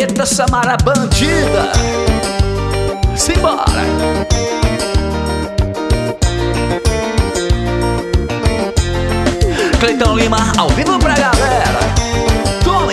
Eita, Samara bandida, simbora. Cleiton Lima ao vivo pra galera. Tome!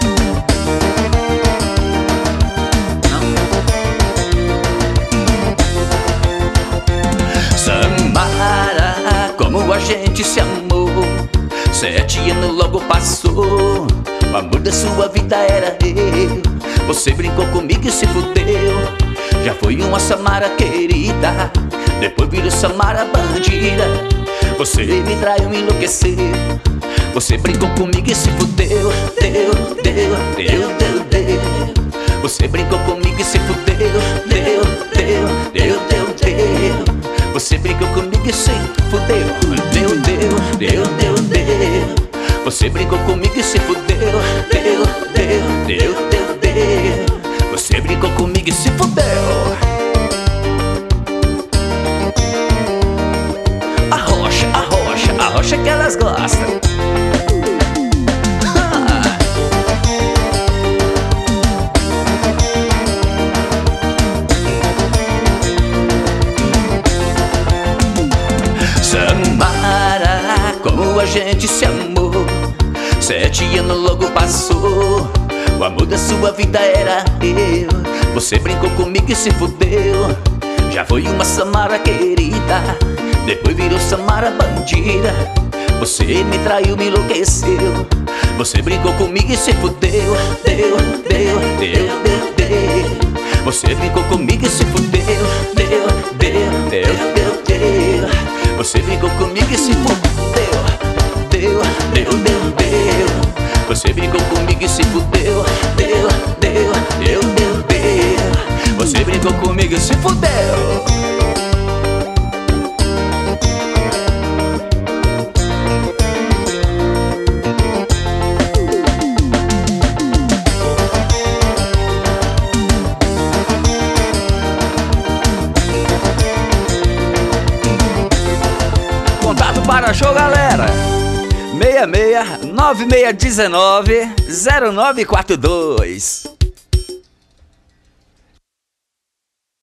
Samara, como a gente se amou, 7 anos logo passou. O amor da sua vida era eu. Você brincou comigo e se fudeu. Já foi uma Samara querida, depois virou Samara bandida. Você me traiu, me enlouqueceu. Você brincou comigo e se fudeu. Deu. Você brincou comigo e se fudeu. Deu. Você brincou comigo e se fudeu. Deu. Você brincou comigo e se fudeu. Deu. Você brincou comigo e se fudeu. Arrocha que elas gostam. Samara, como a gente se amou, 7 anos logo passou. O amor da sua vida era eu. Você brincou comigo e se fudeu. Já foi uma Samara querida, depois virou Samara bandida. Você me traiu, me enlouqueceu. Você brincou comigo e se fudeu. Deu. Você brincou comigo e se fudeu. Deu. Você brincou comigo e se fudeu. Deu. Você brincou comigo e se fudeu. Deu. Você brincou comigo e se fudeu. Contato para show, galera: 66 9619 0942.